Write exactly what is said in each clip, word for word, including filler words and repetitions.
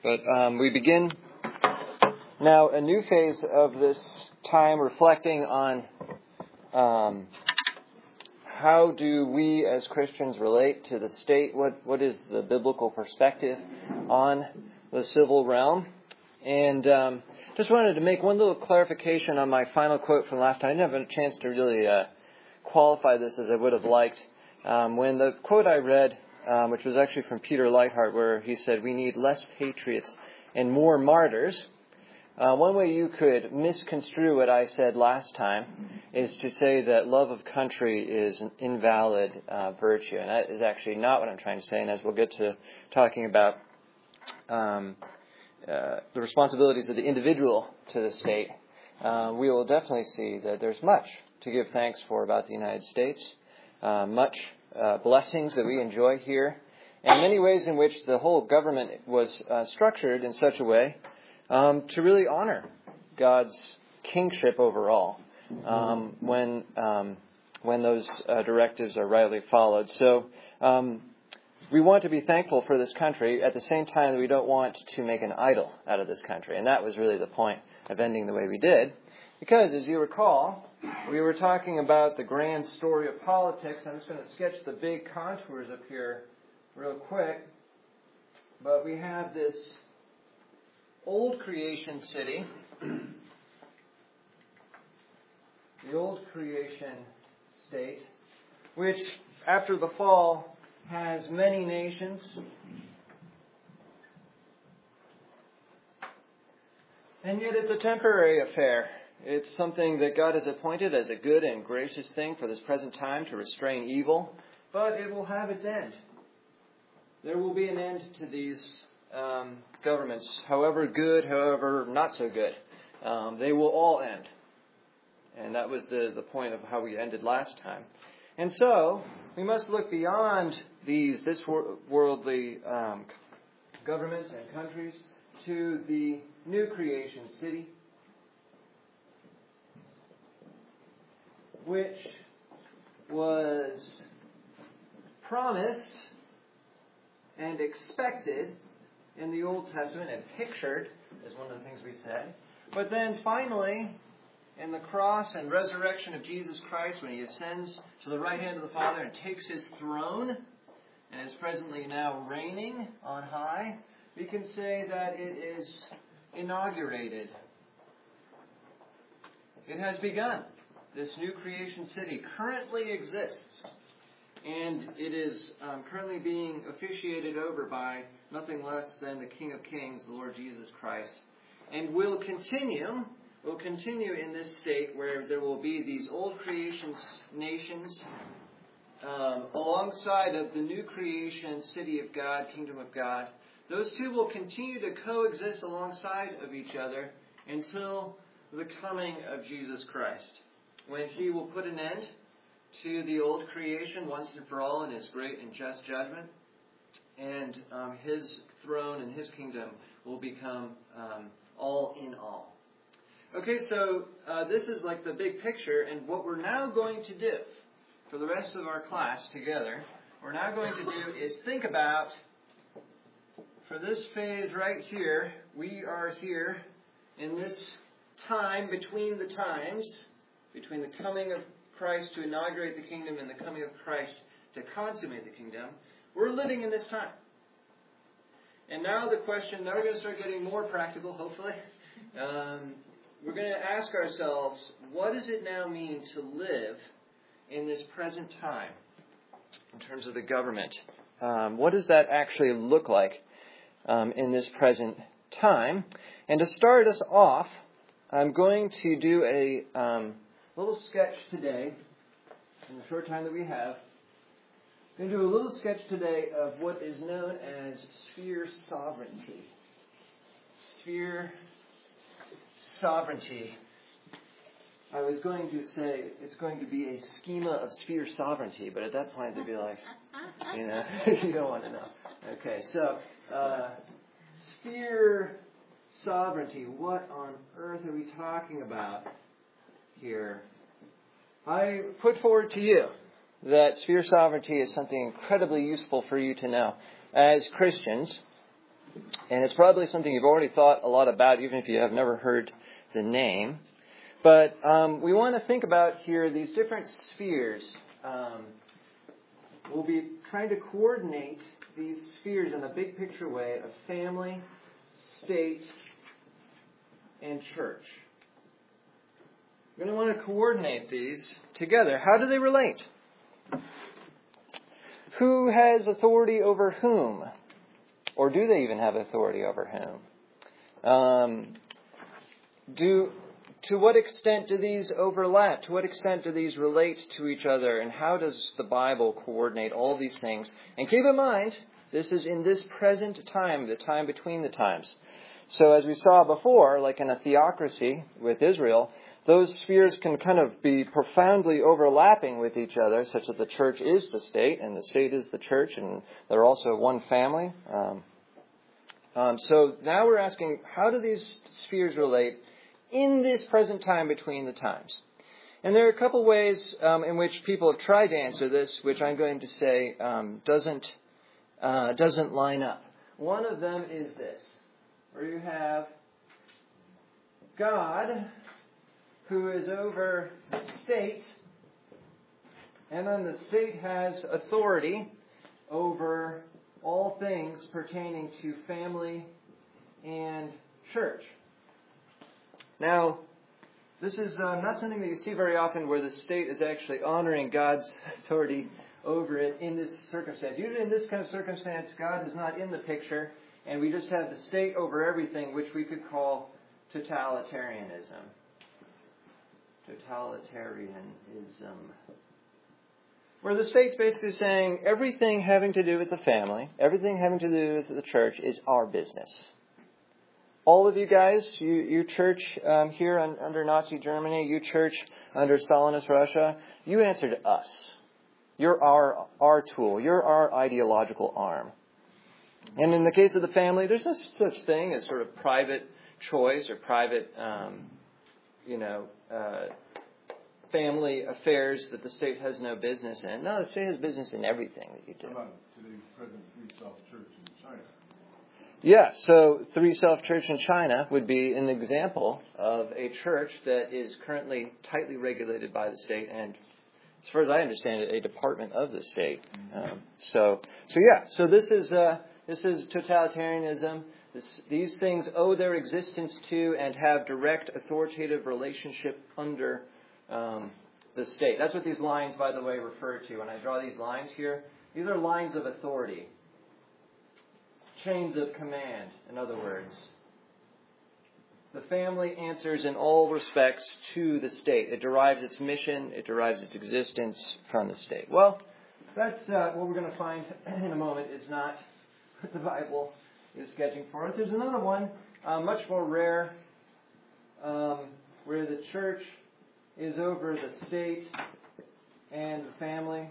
But um, we begin now a new phase of this time reflecting on um, how do we as Christians relate to the state? What What is the biblical perspective on the civil realm? And um, just wanted to make one little clarification on my final quote from last time. I didn't have a chance to really uh, qualify this as I would have liked. Um, when the quote I read, um, which was actually from Peter Leithart, where he said, "We need less patriots and more martyrs." Uh, one way you could misconstrue what I said last time is to say that love of country is an invalid uh, virtue. And that is actually not what I'm trying to say. And as we'll get to talking about um, uh, the responsibilities of the individual to the state, uh, we will definitely see that there's much to give thanks for about the United States, uh, much uh, blessings that we enjoy here, and many ways in which the whole government was uh, structured in such a way Um, to really honor God's kingship overall um, when um, when those uh, directives are rightly followed. So um, we want to be thankful for this country at the same time that we don't want to make an idol out of this country. And that was really the point of ending the way we did. Because, as you recall, we were talking about the grand story of politics. I'm just going to sketch the big contours up here real quick. But we have this old creation city, the old creation state, which after the fall has many nations. And yet it's a temporary affair. It's something that God has appointed as a good and gracious thing for this present time to restrain evil, but it will have its end. There will be an end to these Um, governments, however good, however not so good. Um, they will all end. And that was the, the point of how we ended last time. And so, we must look beyond these, this wor- worldly um, governments and countries to the new creation city, which was promised and expected in the Old Testament and pictured as one of the things we said. But then finally, in the cross and resurrection of Jesus Christ, when he ascends to the right hand of the Father and takes his throne and is presently now reigning on high, we can say that it is inaugurated. It has begun. This new creation city currently exists. And it is um, currently being officiated over by nothing less than the King of Kings, the Lord Jesus Christ. And will continue, will continue in this state where there will be these old creation nations um, alongside of the new creation city of God, kingdom of God. Those two will continue to coexist alongside of each other until the coming of Jesus Christ, when he will put an end to the old creation once and for all in his great and just judgment. And um, his throne and his kingdom will become um, all in all. Okay, so uh, this is like the big picture. And what we're now going to do for the rest of our class together, we're now going to do is think about, for this phase right here, we are here in this time between the times, between the coming of Christ to inaugurate the kingdom and the coming of Christ to consummate the kingdom. We're living in this time. And now the question, now we're going to start getting more practical, hopefully. Um, we're going to ask ourselves, what does it now mean to live in this present time in terms of the government? Um, what does that actually look like um, in this present time? And to start us off, I'm going to do a Um, little sketch today, in the short time that we have. I'm going to do a little sketch today of what is known as sphere sovereignty. Sphere sovereignty. I was going to say it's going to be a schema of sphere sovereignty, but at that point they'd be like, you know, you don't want to know. Okay, so uh, sphere sovereignty. What on earth are we talking about here? I put forward to you that sphere sovereignty is something incredibly useful for you to know. As Christians, And it's probably something you've already thought a lot about, even if you have never heard the name. But um, we want to think about here these different spheres. Um, we'll be trying to coordinate these spheres in a big picture way of family, state, and church. We're going to want to coordinate these together. How do they relate? Who has authority over whom? Or do they even have authority over whom? Um, do to what extent do these overlap? To what extent do these relate to each other? And how does the Bible coordinate all these things? And keep in mind, this is in this present time, the time between the times. So as we saw before, like in a theocracy with Israel, those spheres can kind of be profoundly overlapping with each other, such that the church is the state, and the state is the church, and they're also one family. Um, um, so now we're asking, how do these spheres relate in this present time between the times? And there are a couple ways um, in which people have tried to answer this, which I'm going to say um, doesn't uh, doesn't line up. One of them is this, where you have God, who is over the state, and then the state has authority over all things pertaining to family and church. Now, this is uh, not something that you see very often where the state is actually honoring God's authority over it in this circumstance. Usually in this kind of circumstance, God is not in the picture, and we just have the state over everything, which we could call totalitarianism. Totalitarianism. Where the state's basically saying everything having to do with the family, everything having to do with the church is our business. All of you guys, you, you church um, here on, under Nazi Germany, you church under Stalinist Russia, you answer to us. You're our, our tool. You're our ideological arm. And in the case of the family, there's no such thing as sort of private choice or private, um, you know, uh, family affairs that the state has no business in. No, the state has business in everything that you do. How about today's present Three Self Church in China? Yeah, so Three Self Church in China would be an example of a church that is currently tightly regulated by the state and, as far as I understand it, a department of the state. Mm-hmm. Um, so, so yeah, so this is uh, this is totalitarianism. This, these things owe their existence to and have direct authoritative relationship under um, the state. That's what these lines, by the way, refer to. When I draw these lines here, these are lines of authority. Chains of command, in other words. The family answers in all respects to the state. It derives its mission, it derives its existence from the state. Well, that's uh, what we're going to find in a moment is not what the Bible is sketching for us. There's another one, uh, much more rare, um, where the church is over the state and the family.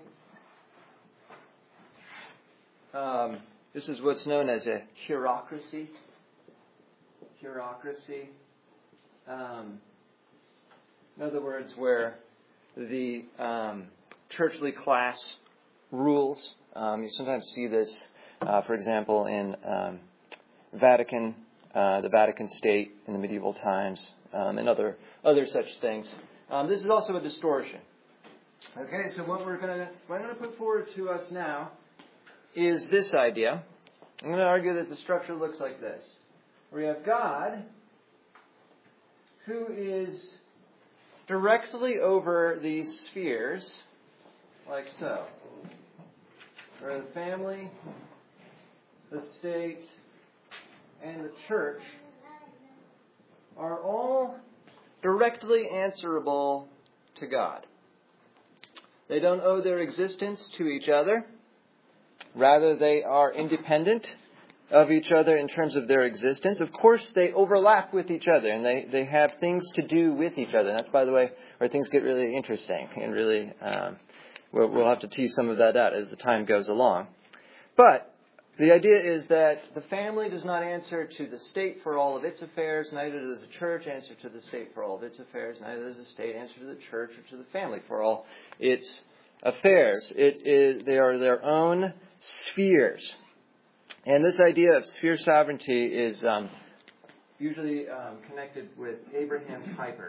Um, this is what's known as a hierocracy. Hierocracy. Um, in other words, where the um, churchly class rules. Um, you sometimes see this, uh, for example, in um, Vatican, uh, the Vatican State in the medieval times, um, and other other such things. Um, this is also a distortion. Okay, so what we're going to what I'm going to put forward to us now is this idea. I'm going to argue that the structure looks like this. We have God, who is directly over these spheres, like so. Where the family, the state, and the church are all directly answerable to God. They don't owe their existence to each other. Rather, they are independent of each other in terms of their existence. Of course, they overlap with each other, and they, they have things to do with each other. And that's, by the way, where things get really interesting, and really, um, we'll, we'll have to tease some of that out as the time goes along. But the idea is that the family does not answer to the state for all of its affairs, neither does the church answer to the state for all of its affairs, neither does the state answer to the church or to the family for all its affairs. It is, they are their own spheres. And this idea of sphere sovereignty is um, usually um, connected with Abraham Kuyper.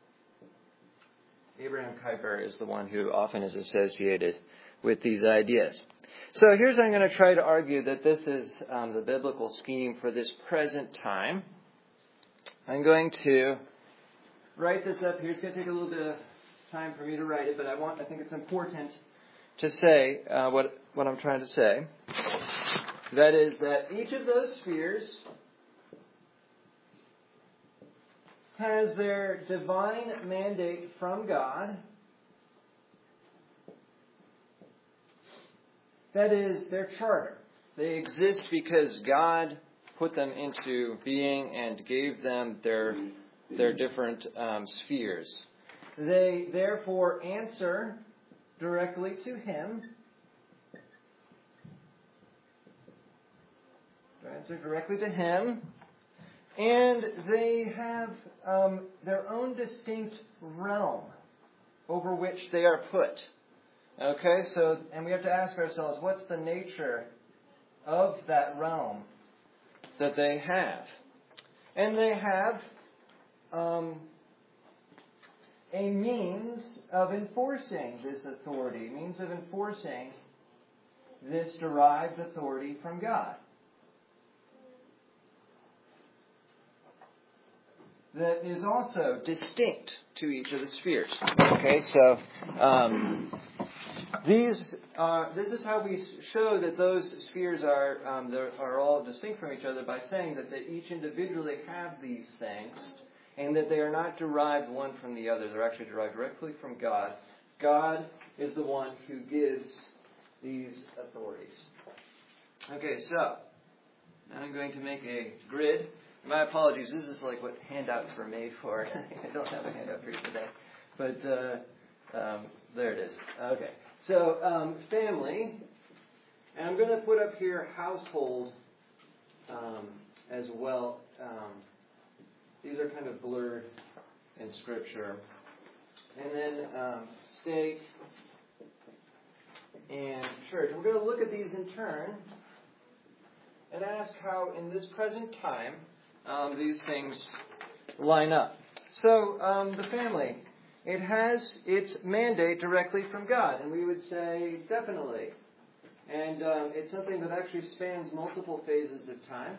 Abraham Kuyper is the one who often is associated with these ideas. So here's I'm going to try to argue that this is um, the biblical scheme for this present time. I'm going to write this up here. It's going to take a little bit of time for me to write it, but I want I think it's important to say uh, what what I'm trying to say. That is that each of those spheres has their divine mandate from God. That is their charter. They exist because God put them into being and gave them their their different um, spheres. They therefore answer directly to Him. They answer directly to Him. And they have um, their own distinct realm over which they are put. Okay, so, and we have to ask ourselves, what's the nature of that realm that they have? And they have um, a means of enforcing this authority, means of enforcing this derived authority from God. That is also distinct to each of the spheres. Okay, so um, these are, this is how we show that those spheres are um, are all distinct from each other by saying that they each individually have these things and that they are not derived one from the other. They're actually derived directly from God. God is the one who gives these authorities. Okay, so now I'm going to make a grid. My apologies, this is like what handouts were made for. I don't have a handout for you today. But uh, um, there it is. Okay. So, um, family. And I'm going to put up here household um, as well. Um, these are kind of blurred in Scripture. And then um, state and church. We're going to look at these in turn and ask how in this present time Um, these things line up. So, um, the family, it has its mandate directly from God, and we would say definitely. And um, it's something that actually spans multiple phases of time.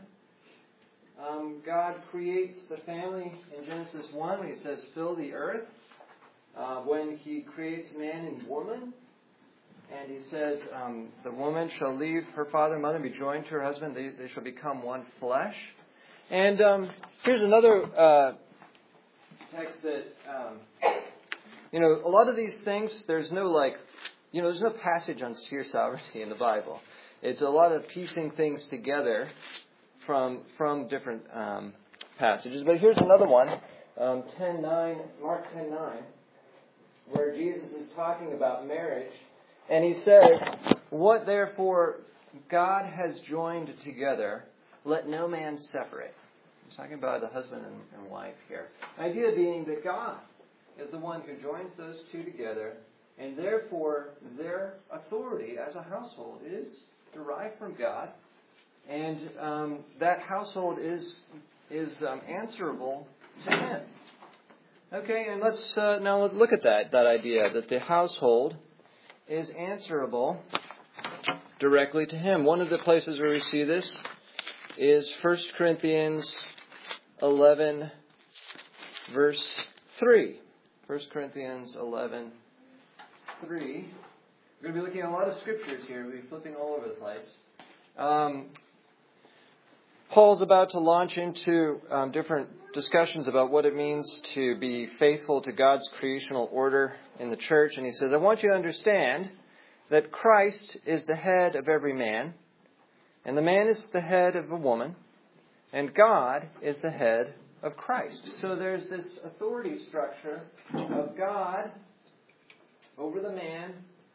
Um, God creates the family in Genesis one when He says, fill the earth. Uh, when He creates man and woman, and He says, um, the woman shall leave her father and mother and be joined to her husband. They, they shall become one flesh. And um, here's another uh, text that, um, you know, a lot of these things, there's no like, you know, there's no passage on sphere sovereignty in the Bible. It's a lot of piecing things together from from different um, passages. But here's another one, um, ten nine, Mark ten nine, where Jesus is talking about marriage. And He says, what therefore God has joined together, let no man separate. He's talking about the husband and, and wife here. The idea being that God is the one who joins those two together, and therefore their authority as a household is derived from God, and um, that household is is um, answerable to Him. Okay, and let's uh, now look at that that idea that the household is answerable directly to Him. One of the places where we see this is First Corinthians eleven, verse three. First Corinthians eleven, three. We're going to be looking at a lot of scriptures here. We'll be flipping all over the place. Um, Paul's about to launch into um, different discussions about what it means to be faithful to God's creational order in the church. And he says, I want you to understand that Christ is the head of every man, and the man is the head of a woman, and God is the head of Christ. So there's this authority structure of God over the man,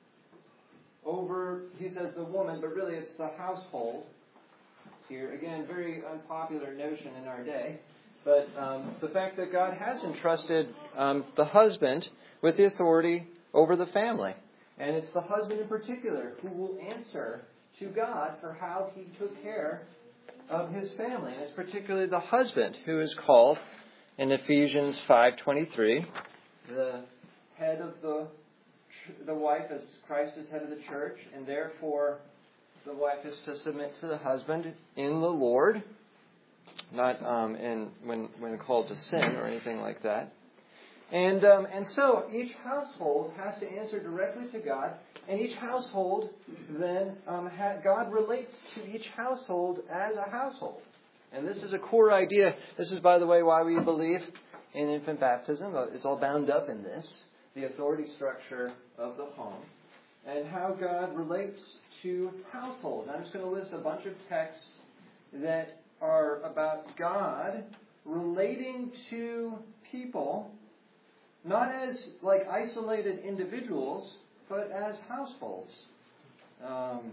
over, he says, the woman, but really it's the household here. Again, very unpopular notion in our day. But um, the fact that God has entrusted um, the husband with the authority over the family. And it's the husband in particular who will answer to God for how he took care of his family. And it's particularly the husband who is called in Ephesians five twenty-three, the head of the the wife as Christ is head of the church, and therefore the wife is to submit to the husband in the Lord, not um, in when when called to sin or anything like that. And um, and so each household has to answer directly to God, and each household then um, ha- God relates to each household as a household. And this is a core idea. This is, by the way, why we believe in infant baptism. It's all bound up in this, the authority structure of the home, and how God relates to households. I'm just going to list a bunch of texts that are about God relating to people, not as like isolated individuals, but as households. Um,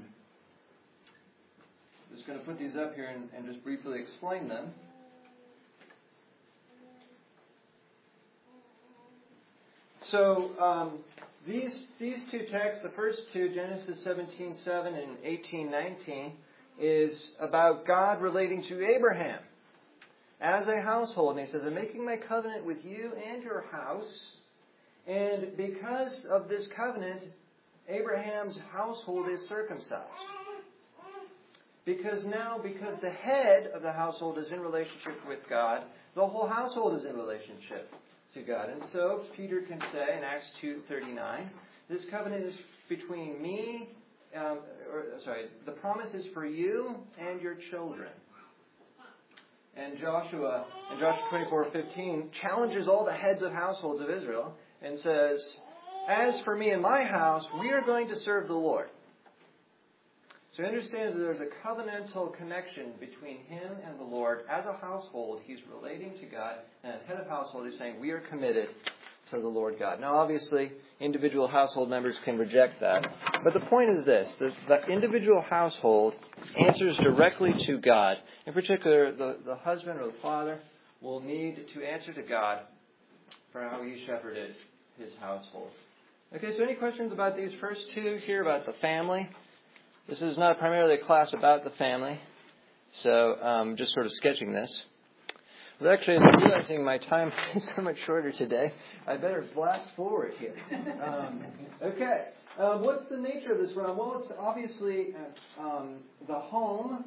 I'm just going to put these up here and, and just briefly explain them. So um, these these two texts, the first two, Genesis seventeen seven and eighteen nineteen, is about God relating to Abraham as a household. And he says, I'm making my covenant with you and your house. And because of this covenant, Abraham's household is circumcised. Because now, because the head of the household is in relationship with God, the whole household is in relationship to God. And so Peter can say in Acts two thirty-nine, this covenant is between me, um, or sorry, the promise is for you and your children. And Joshua, in Joshua twenty-four fifteen, challenges all the heads of households of Israel and says, as for me and my house, we are going to serve the Lord. So he understands that there's a covenantal connection between him and the Lord. As a household, he's relating to God. And as head of household, he's saying, we are committed to the Lord God. Now, obviously, individual household members can reject that. But the point is this. The, the individual household answers directly to God. In particular, the, the husband or the father will need to answer to God for how he shepherded his household. Okay, so any questions about these first two here about the family? This is not primarily a class about the family, so um, just sort of sketching this. But actually, as I'm realizing my time is so much shorter today, I better blast forward here. Um, okay, uh, what's the nature of this realm? Well, it's obviously uh, um, the home,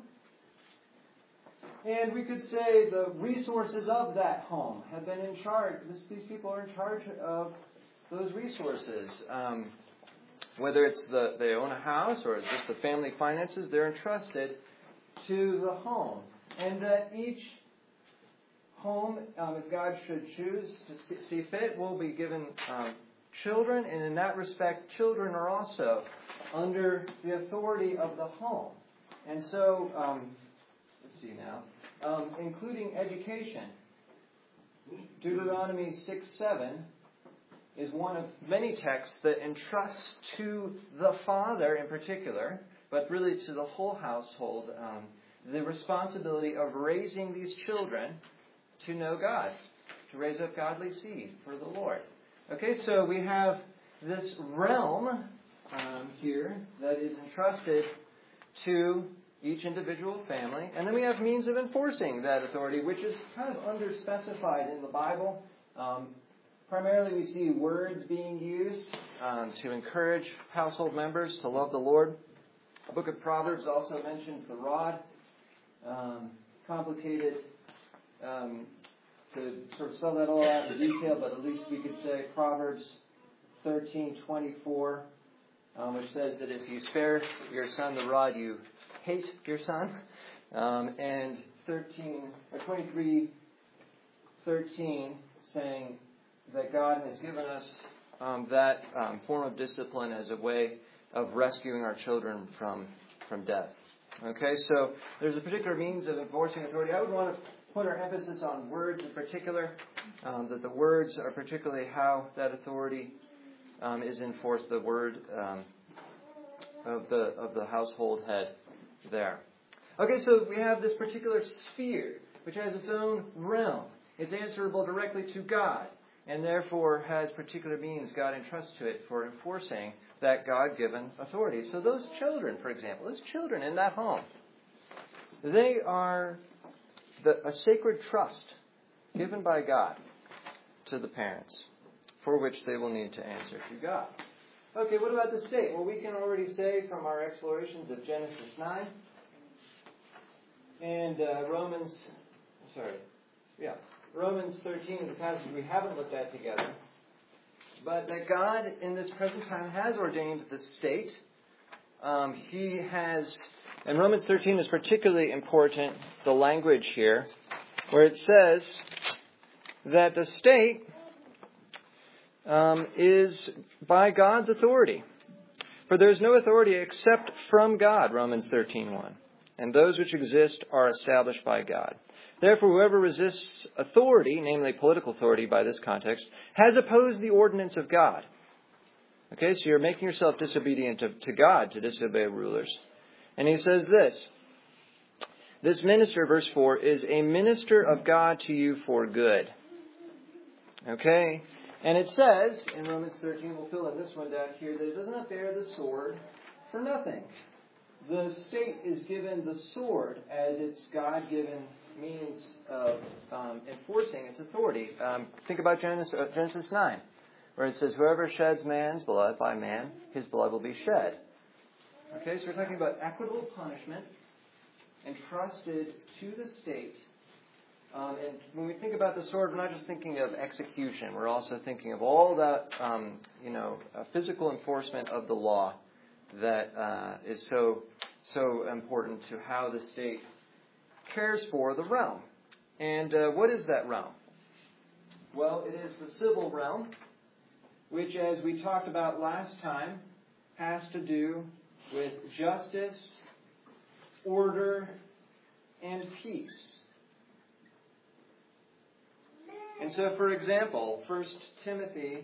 and we could say the resources of that home have been in charge. This, these people are in charge of those resources. Um, Whether it's the they own a house or it's just the family finances, they're entrusted to the home. And that each home, um, if God should choose to see fit, will be given um, children. And in that respect, children are also under the authority of the home. And so, um, let's see now, um, including education. Deuteronomy six seven is one of many texts that entrusts to the father in particular, but really to the whole household, um, the responsibility of raising these children to know God, to raise up godly seed for the Lord. Okay, so we have this realm um, here that is entrusted to each individual family, and then we have means of enforcing that authority, which is kind of underspecified in the Bible. Um, Primarily, we see words being used um, to encourage household members to love the Lord. The book of Proverbs also mentions the rod. Um, complicated um, to sort of spell that all out in detail, but at least we could say Proverbs thirteen twenty-four, um, which says that if you spare your son the rod, you hate your son. Um, and thirteen or twenty-three thirteen saying that God has given us um, that um, form of discipline as a way of rescuing our children from from death. Okay, so there's a particular means of enforcing authority. I would want to put our emphasis on words in particular, um, that the words are particularly how that authority um, is enforced, the word um, of the of the household head there. Okay, so we have this particular sphere, which has its own realm. It's answerable directly to God, and therefore has particular means God entrusts to it for enforcing that God-given authority. So those children, for example, those children in that home, they are the, a sacred trust given by God to the parents, for which they will need to answer to God. Okay, what about the state? Well, we can already say from our explorations of Genesis nine and uh, Romans, sorry, yeah, Romans thirteen is the passage we haven't looked at together, but that God in this present time has ordained the state. Um, he has, and Romans thirteen is particularly important, the language here, where it says that the state Um, is by God's authority. For there is no authority except from God, Romans thirteen one. And those which exist are established by God. Therefore, whoever resists authority, namely political authority by this context, has opposed the ordinance of God. Okay, so you're making yourself disobedient to, to God to disobey rulers. And he says this, this minister, verse four, is a minister of God to you for good. Okay? And it says, in Romans thirteen, we'll fill in this one down here, that it does not bear the sword for nothing. The state is given the sword as its God-given means of um, enforcing its authority. Um, think about Genesis, uh, Genesis nine, where it says, whoever sheds man's blood, by man, his blood will be shed. Okay, so we're talking about equitable punishment entrusted to the state. Um, and when we think about the sword, we're not just thinking of execution. We're also thinking of all that, um, you know, uh, physical enforcement of the law that uh, is so so important to how the state cares for the realm. And uh, what is that realm? Well, it is the civil realm, which, as we talked about last time, has to do with justice, order, and peace. And so, for example, First Timothy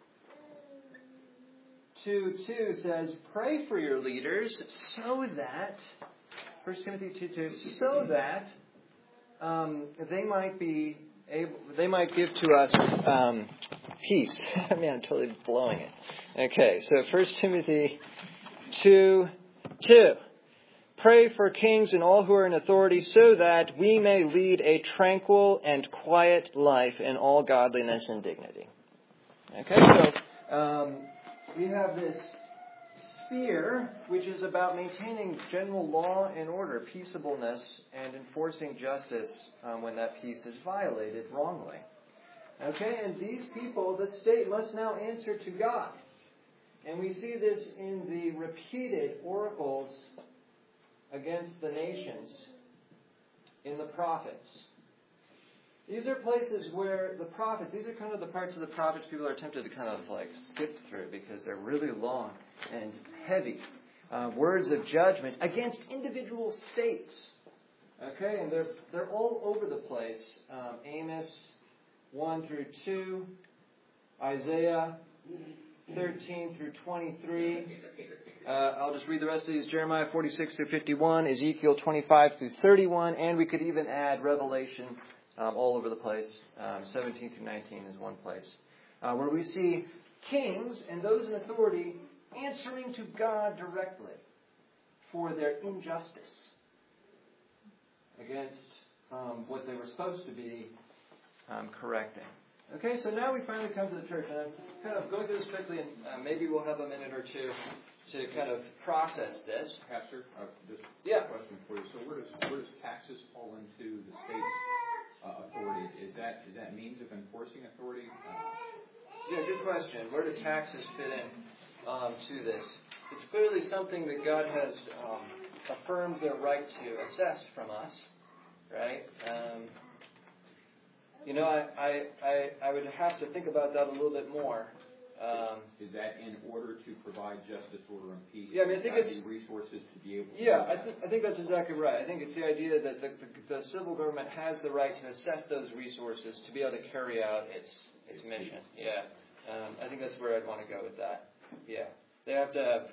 two two says, pray for your leaders so that, First Timothy two two, so that um, they might be able, they might give to us um, peace. I mean, I'm totally blowing it. Okay, so First Timothy two two. Pray for kings and all who are in authority so that we may lead a tranquil and quiet life in all godliness and dignity. Okay, so um, we have this sphere which is about maintaining general law and order, peaceableness, and enforcing justice um, when that peace is violated wrongly. Okay, and these people, the state, must now answer to God. And we see this in the repeated oracles against the nations in the prophets. These are places where the prophets, these are kind of the parts of the prophets people are tempted to kind of like skip through because they're really long and heavy. Uh, words of judgment against individual states. Okay, and they're they're all over the place. Um, Amos one through two, Isaiah thirteen through twenty-three. Uh, I'll just read the rest of these. Jeremiah forty-six through fifty-one, Ezekiel twenty-five through thirty-one, and we could even add Revelation um, all over the place. Um, seventeen through nineteen is one place. Uh, where we see kings and those in authority answering to God directly for their injustice against um, what they were supposed to be um, correcting. Okay, so now we finally come to the church, and I'm kind of going through this quickly, and uh, maybe we'll have a minute or two to kind of process this. Pastor, uh, just yeah. a question for you. So where does where does taxes fall into the state's uh, authorities? Is that is that means of enforcing authority? Uh, yeah, good question. Where do taxes fit in um, to this? It's clearly something that God has um, affirmed their right to assess from us, right? Um, you know, I, I, I, I would have to think about that a little bit more. Um, is that in order to provide justice, order, and peace? Yeah, I mean, I think it's resources to be able to. Yeah, I think I think that's exactly right. I think it's the idea that the, the, the civil government has the right to assess those resources to be able to carry out its its mission. Yeah, um, I think that's where I'd want to go with that. Yeah, they have to have,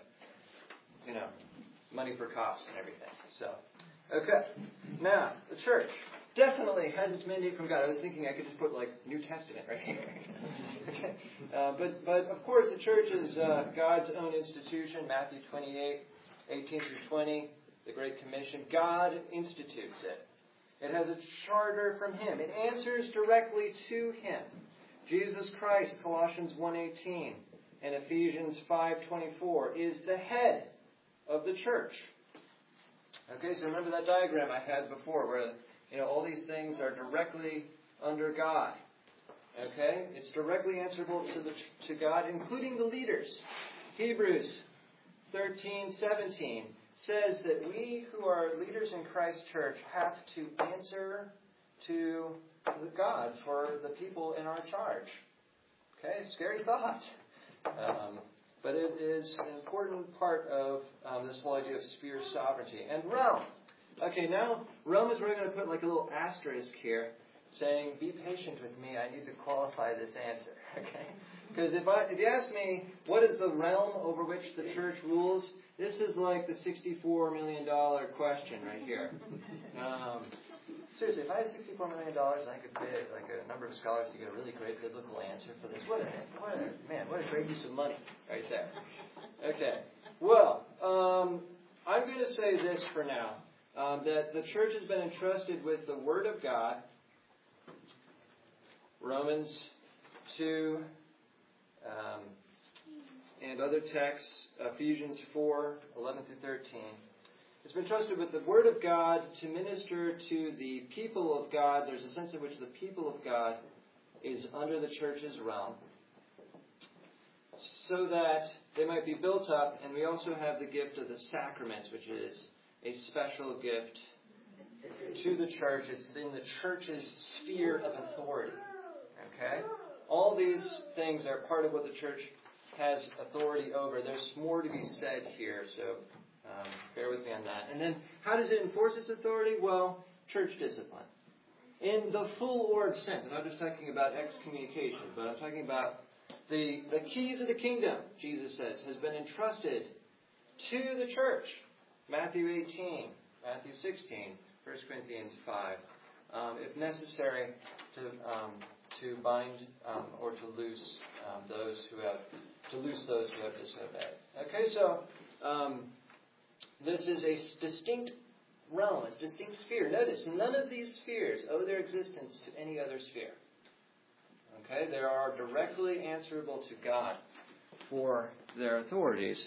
you know, money for cops and everything. So, okay, now the church. definitely has its mandate from God. I was thinking I could just put like New Testament right here. Okay. uh, but but of course the church is uh, God's own institution. Matthew twenty-eight, eighteen through twenty, the Great Commission. God institutes it. It has a charter from Him. It answers directly to Him. Jesus Christ, Colossians one eighteen and Ephesians five twenty-four, is the head of the church. Okay, so remember that diagram I had before where, you know, all these things are directly under God. Okay? It's directly answerable to the to God, including the leaders. Hebrews thirteen seventeen says that we who are leaders in Christ's church have to answer to God for the people in our charge. Okay? Scary thought. Um, but it is an important part of um, this whole idea of sphere sovereignty. And Rome. Okay, now Rome is where we're going to put like a little asterisk here saying, be patient with me, I need to qualify this answer. Okay? Because if I if you ask me, what is the realm over which the church rules? This is like the sixty-four million dollars question right here. Um, seriously, if I had sixty-four million dollars and I could pay like a number of scholars to get a really great biblical answer for this, what a, what a man, what a great use of money right there. Okay. Well, um, I'm going to say this for now. Um, that the church has been entrusted with the Word of God, Romans two, um, and other texts, Ephesians four, eleven through thirteen. It's been trusted with the Word of God to minister to the people of God. There's a sense in which the people of God is under the church's realm, so that they might be built up, and we also have the gift of the sacraments, which is a special gift to the church. It's in the church's sphere of authority. Okay? All these things are part of what the church has authority over. There's more to be said here, so um, bear with me on that. And then, how does it enforce its authority? Well, church discipline. In the full org sense, I'm not just talking about excommunication, but I'm talking about the, the keys of the kingdom, Jesus says, has been entrusted to the church. Matthew eighteen, Matthew sixteen, First Corinthians five. Um, if necessary, to um, to bind um, or to loose um, those who have to loose those who have disobeyed. Okay, so um, this is a distinct realm, a distinct sphere. Notice, none of these spheres owe their existence to any other sphere. Okay, they are directly answerable to God for their authorities,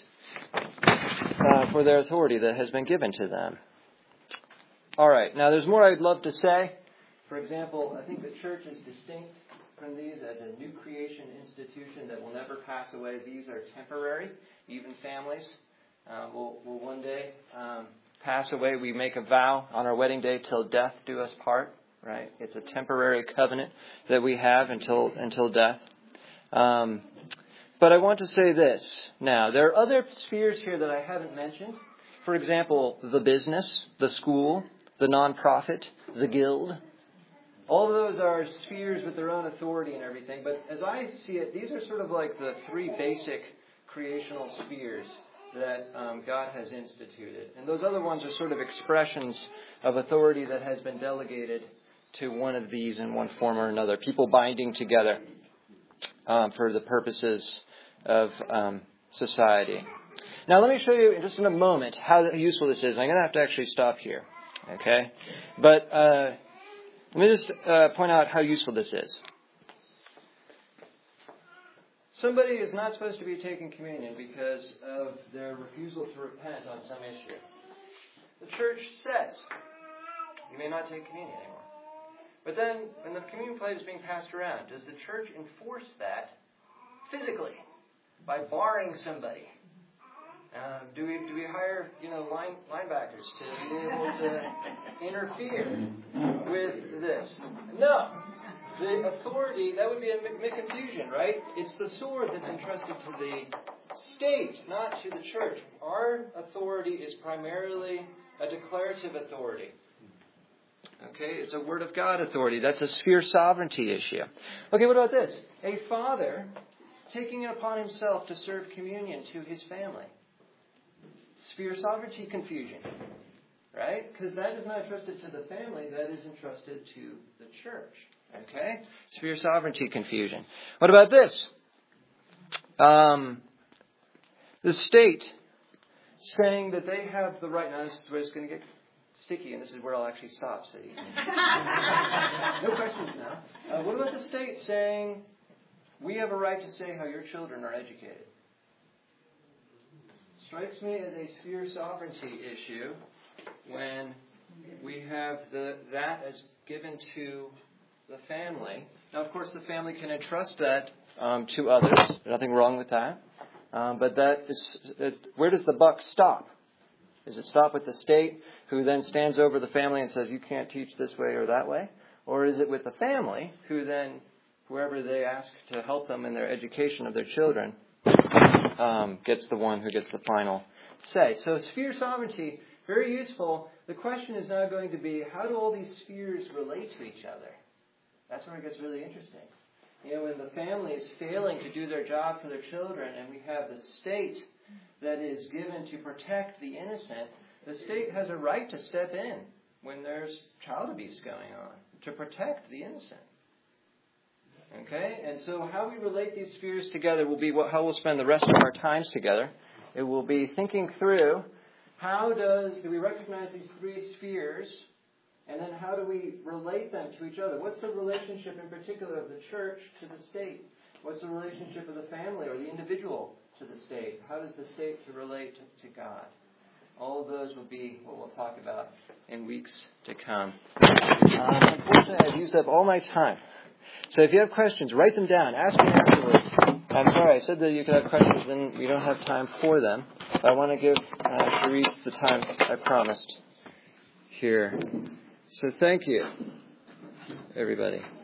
uh, for their authority that has been given to them. All right, now there's more I'd love to say. For example, I think the church is distinct from these as a new creation institution that will never pass away. These are temporary. Even families uh, will, will one day um, pass away. We make a vow on our wedding day, till death do us part. Right? It's a temporary covenant that we have until until death. Um, but I want to say this now. There are other spheres here that I haven't mentioned. For example, the business, the school, the nonprofit, the guild. All of those are spheres with their own authority and everything. But as I see it, these are sort of like the three basic creational spheres that um, God has instituted. And those other ones are sort of expressions of authority that has been delegated to one of these in one form or another. People binding together um, for the purposes of um, society. Now let me show you just in a moment how useful this is. I'm going to have to actually stop here. Okay? But uh, let me just uh, point out how useful this is. Somebody is not supposed to be taking communion because of their refusal to repent on some issue. The church says, you may not take communion anymore. But then, when the communion plate is being passed around, does the church enforce that physically by barring somebody? Uh, do we do we hire you know line, linebackers to be able to interfere with this? No. The authority, that would be a McConfusion, right? It's the sword that's entrusted to the state, not to the church. Our authority is primarily a declarative authority. Okay, it's a Word of God authority. That's a sphere sovereignty issue. Okay, what about this? A father taking it upon himself to serve communion to his family. Sphere sovereignty confusion. right? Because that is not entrusted to the family, that is entrusted to the church. Okay? Sphere sovereignty confusion. What about this? Um, the state saying that they have the right. Now, this is where it's going to get sticky, and this is where I'll actually stop. So you can... No questions now. Uh, what about the state saying we have a right to say how your children are educated? Strikes me as a sphere sovereignty issue when we have the that as given to the family. Now, of course, the family can entrust that um, to others. There's nothing wrong with that. Um, but that is, is, where does the buck stop? Does it stop with the state, who then stands over the family and says, you can't teach this way or that way? Or is it with the family, who then, whoever they ask to help them in their education of their children, um, gets the one who gets the final say? So sphere sovereignty, very useful. The question is now going to be, how do all these spheres relate to each other? That's where it gets really interesting. You know, when the family is failing to do their job for their children, and we have the state that is given to protect the innocent, the state has a right to step in when there's child abuse going on, to protect the innocent. Okay? And so how we relate these spheres together will be what, how we'll spend the rest of our times together. It will be thinking through, how does do we recognize these three spheres, and then how do we relate them to each other? What's the relationship in particular of the church to the state? What's the relationship of the family or the individual to the state? How does the state to relate to, to God? All of those will be what we'll talk about in weeks to come. Um, unfortunately, I've used up all my time. So if you have questions, write them down. Ask me afterwards. I'm sorry, I said that you could have questions, then we don't have time for them. But I want to give uh, Therese the time I promised here. So thank you, everybody.